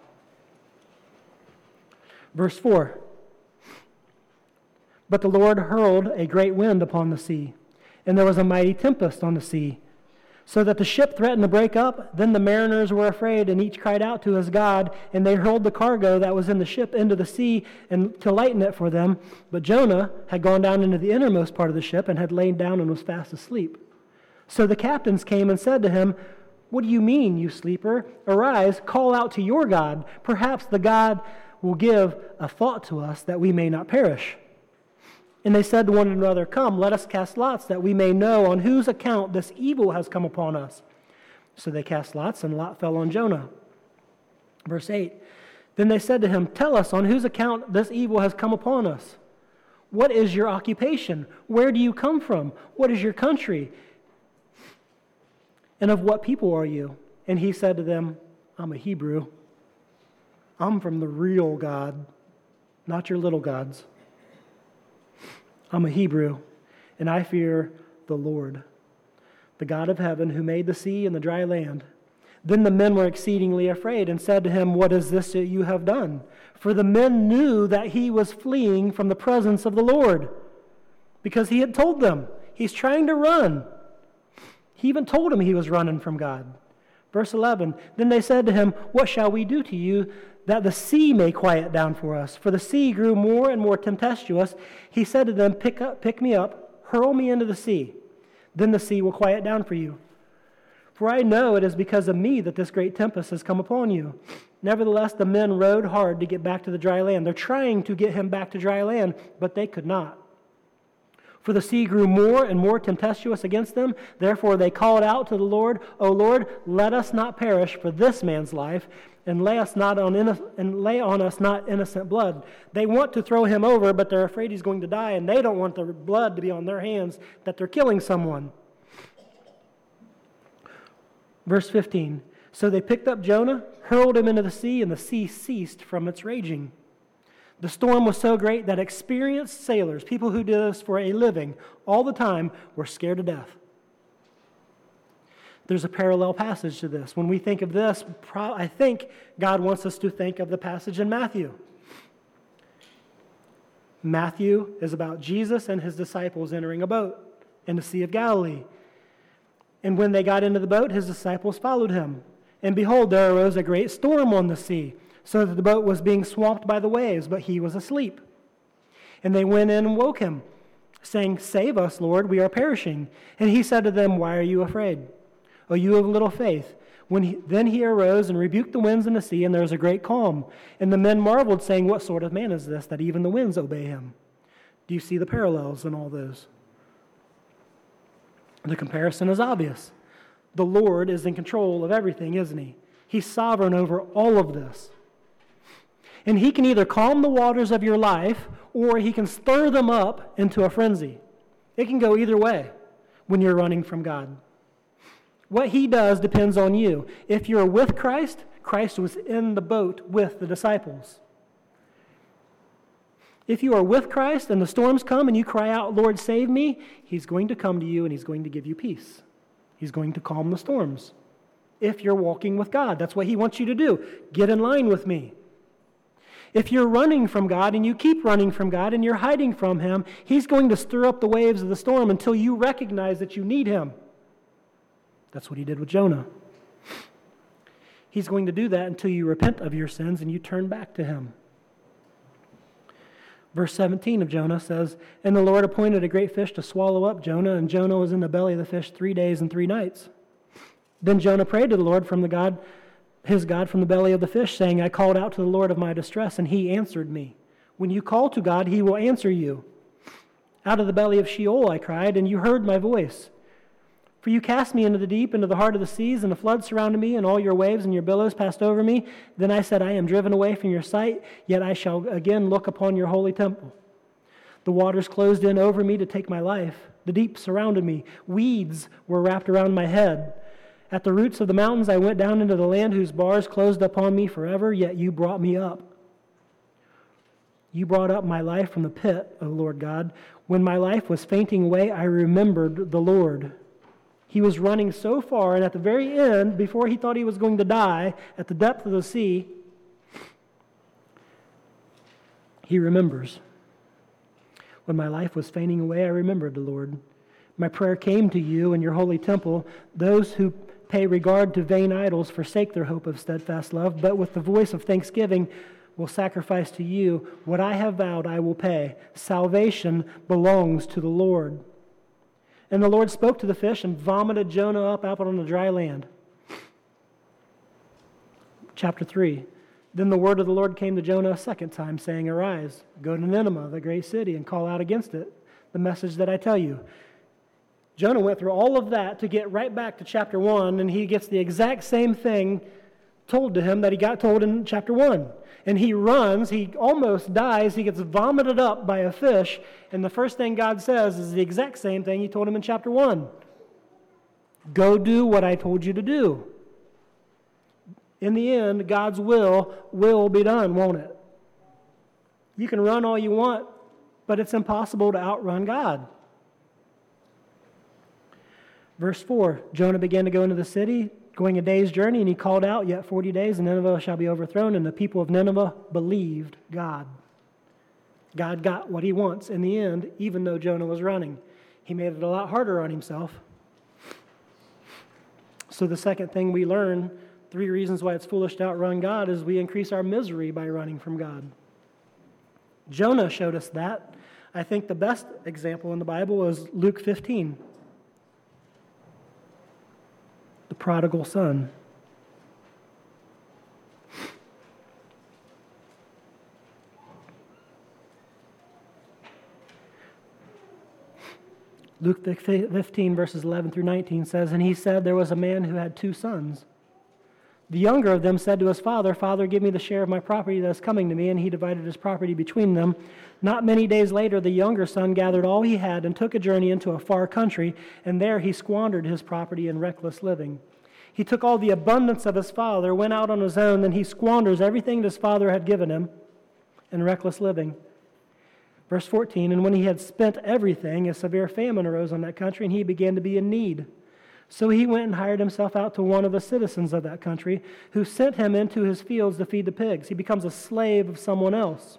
Verse 4. But the Lord hurled a great wind upon the sea, and there was a mighty tempest on the sea, so that the ship threatened to break up. Then the mariners were afraid, and each cried out to his God, and they hurled the cargo that was in the ship into the sea and to lighten it for them. But Jonah had gone down into the innermost part of the ship and had lain down and was fast asleep. So the captains came and said to him, "What do you mean, you sleeper? Arise, call out to your God. Perhaps the God will give a thought to us that we may not perish." And they said to one another, "Come, let us cast lots, that we may know on whose account this evil has come upon us." So they cast lots, and lot fell on Jonah. Verse 8, then they said to him, "Tell us on whose account this evil has come upon us. What is your occupation? Where do you come from? What is your country? And of what people are you?" And he said to them, "I'm a Hebrew. I'm from the real God, not your little gods. I'm a Hebrew, and I fear the Lord, the God of heaven, who made the sea and the dry land." Then the men were exceedingly afraid and said to him, "What is this that you have done?" For the men knew that he was fleeing from the presence of the Lord, because he had told them he's trying to run. He even told him he was running from God. Verse 11, then they said to him, "What shall we do to you that the sea may quiet down for us?" For the sea grew more and more tempestuous. He said to them, Pick me up, hurl me into the sea. Then the sea will quiet down for you. For I know it is because of me that this great tempest has come upon you." Nevertheless, the men rowed hard to get back to the dry land. They're trying to get him back to dry land, but they could not. For the sea grew more and more tempestuous against them. Therefore they called out to the Lord, "O Lord, let us not perish for this man's life, and lay on us not innocent blood." They want to throw him over, but they're afraid he's going to die, and they don't want the blood to be on their hands that they're killing someone. Verse 15, so they picked up Jonah, hurled him into the sea, and the sea ceased from its raging. The storm was so great that experienced sailors, people who did this for a living all the time, were scared to death. There's a parallel passage to this. When we think of this, I think God wants us to think of the passage in Matthew. Matthew is about Jesus and his disciples entering a boat in the Sea of Galilee. And when they got into the boat, his disciples followed him. And behold, there arose a great storm on the sea, so that the boat was being swamped by the waves, but he was asleep. And they went in and woke him, saying, "Save us, Lord, we are perishing." And he said to them, "Why are you afraid, O you of little faith?" Then he arose and rebuked the winds and the sea, and there was a great calm. And the men marveled, saying, "What sort of man is this, that even the winds obey him?" Do you see the parallels in all those? The comparison is obvious. The Lord is in control of everything, isn't he? He's sovereign over all of this. And he can either calm the waters of your life, or he can stir them up into a frenzy. It can go either way when you're running from God. What he does depends on you. If you're with Christ, Christ was in the boat with the disciples. If you are with Christ and the storms come and you cry out, "Lord, save me," he's going to come to you and he's going to give you peace. He's going to calm the storms. If you're walking with God, that's what he wants you to do. Get in line with me. If you're running from God and you keep running from God and you're hiding from him, he's going to stir up the waves of the storm until you recognize that you need him. That's what he did with Jonah. He's going to do that until you repent of your sins and you turn back to him. Verse 17 of Jonah says, "And the Lord appointed a great fish to swallow up Jonah, and Jonah was in the belly of the fish 3 days and 3 nights. Then Jonah prayed to the Lord from his God from the belly of the fish, saying, I called out to the Lord of my distress, and he answered me. When you call to God, he will answer you. Out of the belly of Sheol I cried, and you heard my voice. For you cast me into the deep, into the heart of the seas, and the flood surrounded me, and all your waves and your billows passed over me. Then I said, I am driven away from your sight, yet I shall again look upon your holy temple. The waters closed in over me to take my life. The deep surrounded me. Weeds were wrapped around my head. At the roots of the mountains I went down into the land whose bars closed upon me forever, yet you brought me up. You brought up my life from the pit, O Lord God. When my life was fainting away, I remembered the Lord. He was running so far, and at the very end, before he thought he was going to die, at the depth of the sea, he remembers. When my life was fainting away, I remembered the Lord. My prayer came to you in your holy temple. Those who pay regard to vain idols forsake their hope of steadfast love, but with the voice of thanksgiving will sacrifice to you. What I have vowed I will pay. Salvation belongs to the Lord. And the Lord spoke to the fish and vomited Jonah up out on the dry land. Chapter 3. Then the word of the Lord came to Jonah a second time, saying, Arise, go to Nineveh, the great city, and call out against it the message that I tell you. Jonah went through all of that to get right back to chapter 1, and he gets the exact same thing told to him that he got told in chapter 1. And he runs, he almost dies, he gets vomited up by a fish, and the first thing God says is the exact same thing he told him in chapter 1. Go do what I told you to do. In the end, God's will be done, won't it? You can run all you want, but it's impossible to outrun God. Verse 4, Jonah began to go into the city, going a day's journey, and he called out, Yet 40 days, and Nineveh shall be overthrown. And the people of Nineveh believed God. God got what he wants in the end, even though Jonah was running. He made it a lot harder on himself. So the second thing we learn, 3 reasons why it's foolish to outrun God, is we increase our misery by running from God. Jonah showed us that. I think the best example in the Bible is Luke 15. The prodigal son. Luke 15, verses 11 through 19 says, And he said, There was a man who had 2 sons. The younger of them said to his father, Father, give me the share of my property that is coming to me. And he divided his property between them. Not many days later, the younger son gathered all he had and took a journey into a far country, and there he squandered his property in reckless living. He took all the abundance of his father, went out on his own, and he squanders everything his father had given him in reckless living. Verse 14, And when he had spent everything, a severe famine arose on that country, and he began to be in need. So he went and hired himself out to one of the citizens of that country, who sent him into his fields to feed the pigs. He becomes a slave of someone else.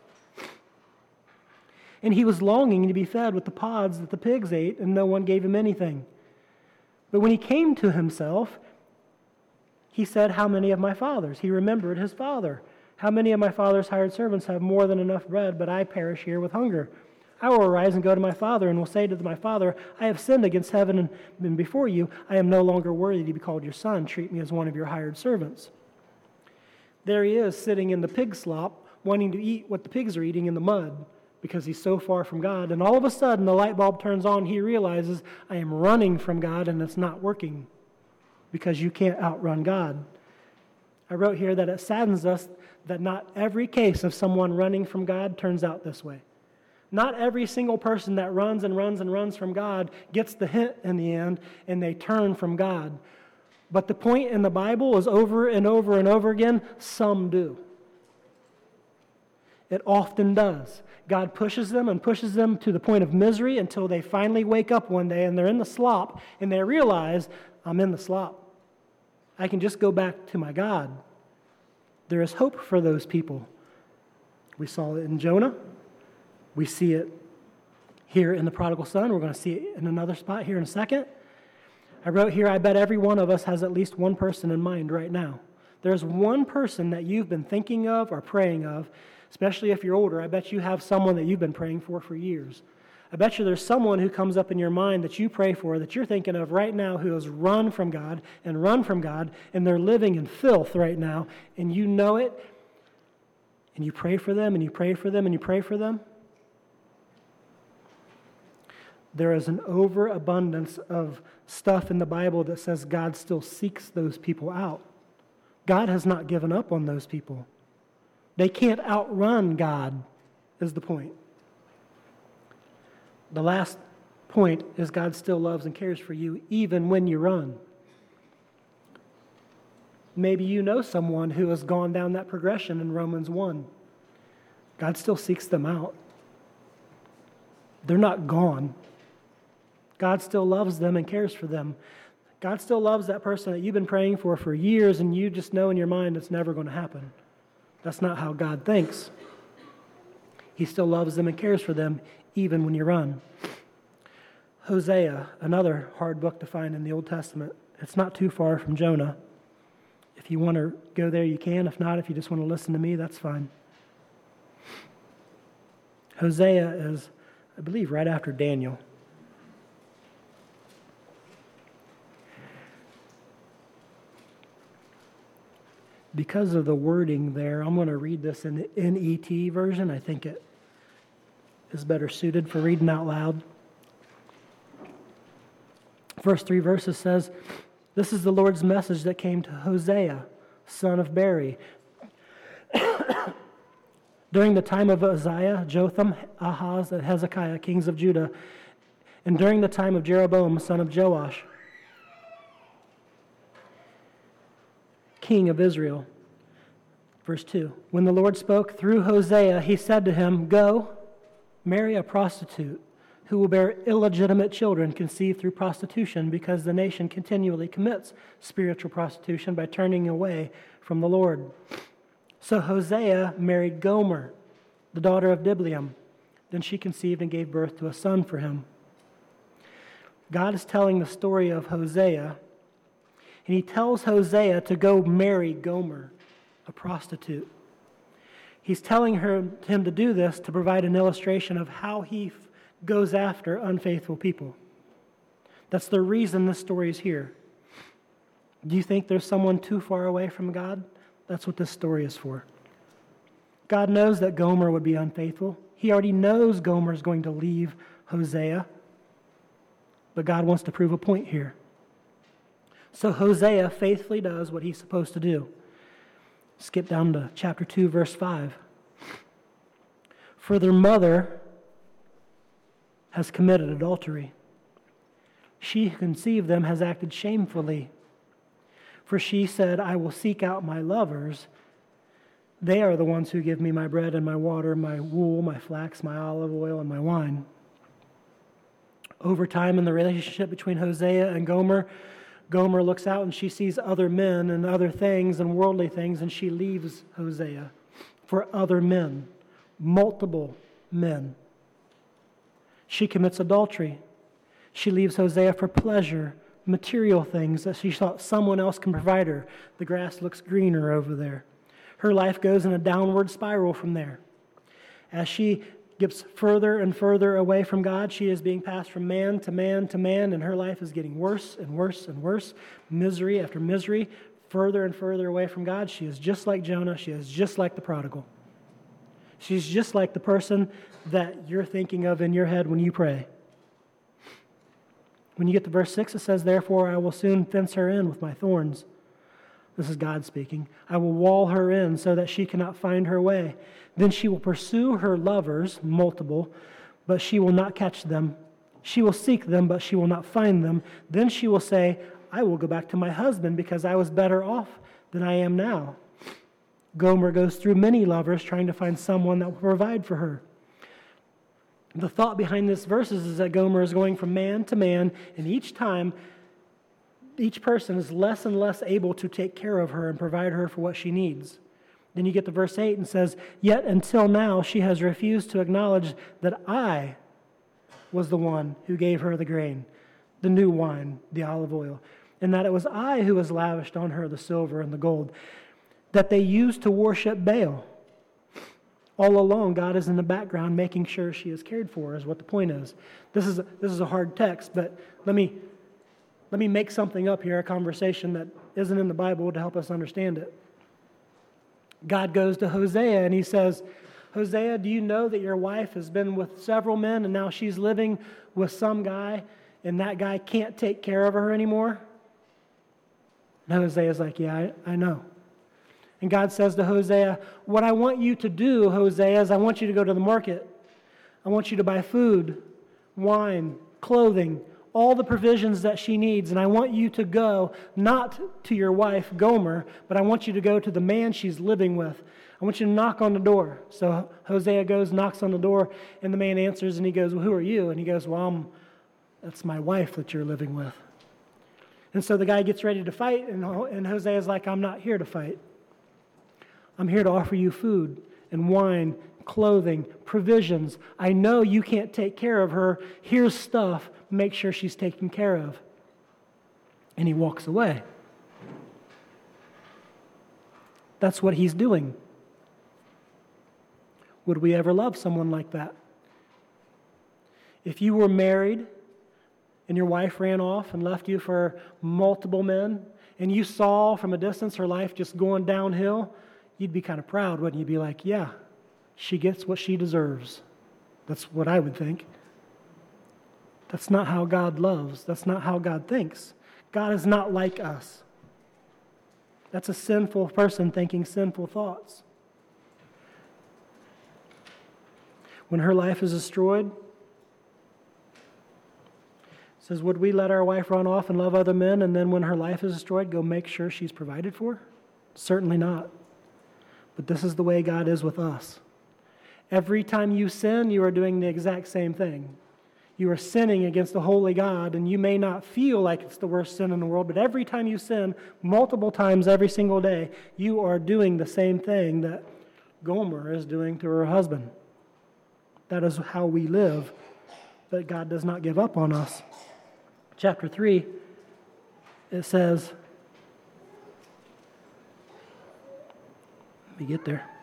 And he was longing to be fed with the pods that the pigs ate, and no one gave him anything. But when he came to himself, he said, How many of my fathers? He remembered his father. How many of my father's hired servants have more than enough bread, but I perish here with hunger? I will arise and go to my father, and will say to my father, I have sinned against heaven and before you. I am no longer worthy to be called your son. Treat me as one of your hired servants. There he is, sitting in the pig slop, wanting to eat what the pigs are eating in the mud, because he's so far from God. And all of a sudden, the light bulb turns on. He realizes, I am running from God, and it's not working, because you can't outrun God. I wrote here that it saddens us that not every case of someone running from God turns out this way. Not every single person that runs and runs and runs from God gets the hint in the end, and they turn from God. But the point in the Bible is over and over and over again, some do. It often does. God pushes them and pushes them to the point of misery until they finally wake up one day and they're in the slop and they realize, I'm in the slop. I can just go back to my God. There is hope for those people. We saw it in Jonah. We see it here in the prodigal son. We're going to see it in another spot here in a second. I wrote here, I bet every one of us has at least one person in mind right now. There's one person that you've been thinking of or praying of, especially if you're older. I bet you have someone that you've been praying for years. I bet you there's someone who comes up in your mind that you pray for, that you're thinking of right now, who has run from God, and they're living in filth right now, and you know it, and you pray for them, and you pray for them, and you pray for them. There is an overabundance of stuff in the Bible that says God still seeks those people out. God has not given up on those people. They can't outrun God, is the point. The last point is God still loves and cares for you even when you run. Maybe you know someone who has gone down that progression in Romans 1. God still seeks them out. They're not gone. God still loves them and cares for them. God still loves that person that you've been praying for years, and you just know in your mind it's never going to happen. That's not how God thinks. He still loves them and cares for them even when you run. Hosea, another hard book to find in the Old Testament. It's not too far from Jonah. If you want to go there, you can. If not, if you just want to listen to me, that's fine. Hosea is, I believe, right after Daniel. Because of the wording there, I'm going to read this in the NET version. I think it is better suited for reading out loud. First 3 verses says, "This is the Lord's message that came to Hosea, son of Beri. During the time of Uzziah, Jotham, Ahaz, and Hezekiah, kings of Judah, and during the time of Jeroboam, son of Joash, king of Israel." Verse 2, "When the Lord spoke through Hosea, he said to him, 'Go, marry a prostitute who will bear illegitimate children conceived through prostitution, because the nation continually commits spiritual prostitution by turning away from the Lord.' So Hosea married Gomer, the daughter of Diblaim. Then she conceived and gave birth to a son for him." God is telling the story of Hosea, and he tells Hosea to go marry Gomer, a prostitute. He's telling him to do this to provide an illustration of how he goes after unfaithful people. That's the reason this story is here. Do you think there's someone too far away from God? That's what this story is for. God knows that Gomer would be unfaithful. He already knows Gomer is going to leave Hosea. But God wants to prove a point here. So Hosea faithfully does what he's supposed to do. Skip down to chapter 2, verse 5. "For their mother has committed adultery. She who conceived them has acted shamefully. For she said, 'I will seek out my lovers. They are the ones who give me my bread and my water, my wool, my flax, my olive oil, and my wine.'" Over time in the relationship between Hosea and Gomer, Gomer looks out and she sees other men and other things and worldly things, and she leaves Hosea for other men, multiple men. She commits adultery. She leaves Hosea for pleasure, material things that she thought someone else can provide her. The grass looks greener over there. Her life goes in a downward spiral from there. As she gets further and further away from God, she is being passed from man to man to man, and her life is getting worse and worse and worse. Misery after misery, further and further away from God. She is just like Jonah. She is just like the prodigal. She's just like the person that you're thinking of in your head when you pray. When you get to verse 6, it says, "Therefore I will soon fence her in with my thorns." This is God speaking. "I will wall her in so that she cannot find her way. Then she will pursue her lovers," multiple, "but she will not catch them. She will seek them, but she will not find them. Then she will say, 'I will go back to my husband because I was better off than I am now.'" Gomer goes through many lovers trying to find someone that will provide for her. The thought behind this verse is that Gomer is going from man to man, and each time, each person is less and less able to take care of her and provide her for what she needs. Then you get to verse 8 and says, "Yet until now she has refused to acknowledge that I was the one who gave her the grain, the new wine, the olive oil, and that it was I who was lavished on her the silver and the gold, that they used to worship Baal." All along, God is in the background making sure she is cared for, is what the point is. This is a hard text, but let me make something up here, a conversation that isn't in the Bible to help us understand it. God goes to Hosea and he says, "Hosea, do you know that your wife has been with several men and now she's living with some guy and that guy can't take care of her anymore?" And Hosea's like, "Yeah, I know." And God says to Hosea, "What I want you to do, Hosea, is I want you to go to the market. I want you to buy food, wine, clothing, all the provisions that she needs. And I want you to go not to your wife, Gomer, but I want you to go to the man she's living with. I want you to knock on the door. So Hosea goes, knocks on the door, and the man answers, and he goes, well, who are you? And he goes, well, that's my wife that you're living with. And so the guy gets ready to fight, and Hosea's like, I'm not here to fight. I'm here to offer you food and wine, clothing, provisions. I know you can't take care of her. Here's stuff. Make sure she's taken care of. And he walks away. That's what he's doing. Would we ever love someone like that? If you were married and your wife ran off and left you for multiple men, and you saw from a distance her life just going downhill, you'd be kind of proud, wouldn't you? Be like, yeah, she gets what she deserves. That's what I would think. That's not how God loves. That's not how God thinks. God is not like us. That's a sinful person thinking sinful thoughts. When her life is destroyed, it says, would we let our wife run off and love other men, and then when her life is destroyed, go make sure she's provided for? Certainly not. But this is the way God is with us. Every time you sin, you are doing the exact same thing. You are sinning against the holy God, and you may not feel like it's the worst sin in the world, but every time you sin, multiple times every single day, you are doing the same thing that Gomer is doing to her husband. That is how we live, but God does not give up on us. Chapter 3, it says, let me get there.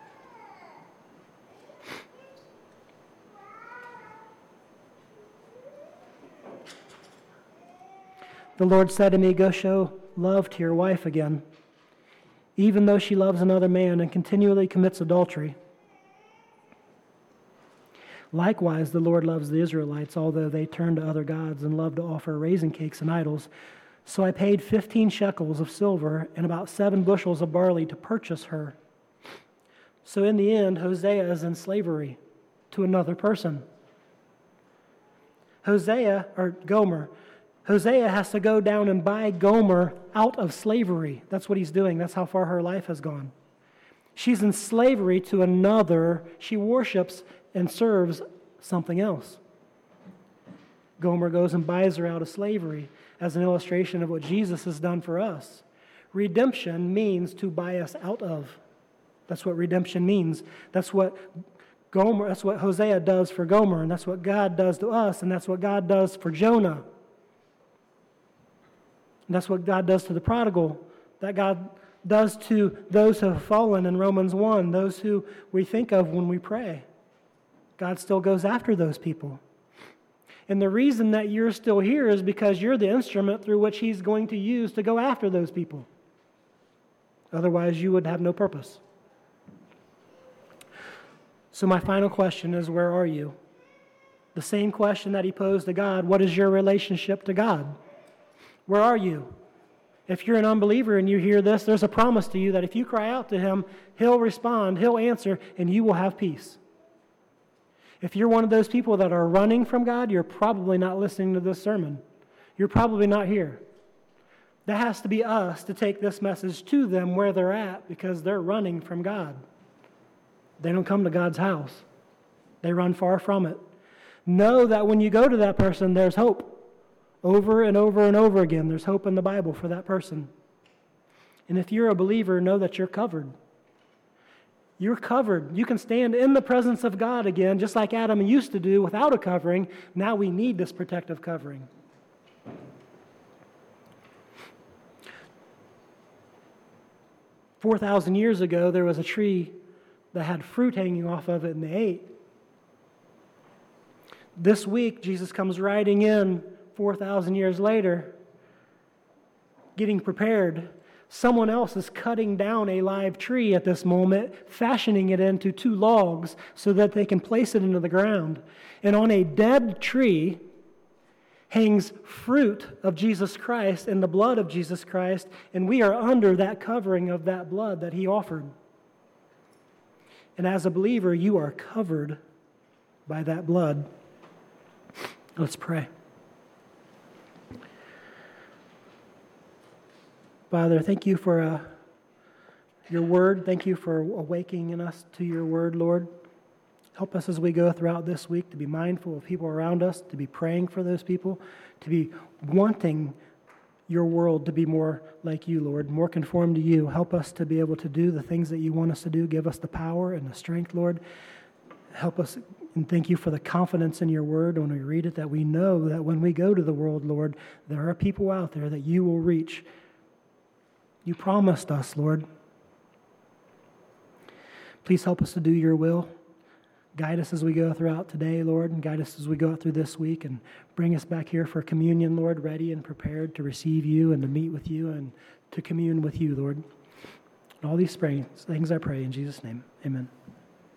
The Lord said to me, go show love to your wife again, even though she loves another man and continually commits adultery. Likewise, the Lord loves the Israelites, although they turn to other gods and love to offer raisin cakes and idols. So I paid 15 shekels of silver and about 7 bushels of barley to purchase her. So in the end, Hosea is in slavery to another person. Gomer has to go down and buy Gomer out of slavery. That's what he's doing. That's how far her life has gone. She's in slavery to another. She worships and serves something else. Gomer goes and buys her out of slavery as an illustration of what Jesus has done for us. Redemption means to buy us out of. That's what redemption means. That's what Hosea does for Gomer, and that's what God does to us, and that's what God does for Jonah. And that's what God does to the prodigal, that God does to those who have fallen in Romans 1, those who we think of when we pray. God still goes after those people. And the reason that you're still here is because you're the instrument through which He's going to use to go after those people. Otherwise, you would have no purpose. So my final question is, where are you? The same question that he posed to God, what is your relationship to God? Where are you? If you're an unbeliever and you hear this, there's a promise to you that if you cry out to Him, He'll respond, He'll answer, and you will have peace. If you're one of those people that are running from God, you're probably not listening to this sermon. You're probably not here. That has to be us to take this message to them where they're at because they're running from God. They don't come to God's house. They run far from it. Know that when you go to that person, there's hope. Over and over and over again, there's hope in the Bible for that person. And if you're a believer, know that you're covered. You're covered. You can stand in the presence of God again, just like Adam used to do without a covering. Now we need this protective covering. "4,000 years ago, there was a tree that had fruit hanging off of it, and they ate. This week, Jesus comes riding in 4,000 years later, getting prepared. Someone else is cutting down a live tree at this moment, fashioning it into 2 logs so that they can place it into the ground. And on a dead tree hangs fruit of Jesus Christ and the blood of Jesus Christ, and we are under that covering of that blood that He offered. And as a believer, you are covered by that blood. Let's pray. Father, thank you for a your word. Thank you for awakening us to your word, Lord. Help us as we go throughout this week to be mindful of people around us, to be praying for those people, to be wanting your world to be more like you, Lord, more conformed to you. Help us to be able to do the things that you want us to do. Give us the power and the strength, Lord. Help us, and thank you for the confidence in your word when we read it, that we know that when we go to the world, Lord, there are people out there that you will reach. You promised us, Lord. Please help us to do your will. Guide us as we go throughout today, Lord, and guide us as we go through this week, and bring us back here for communion, Lord, ready and prepared to receive you and to meet with you and to commune with you, Lord. And all these things I pray in Jesus' name. Amen.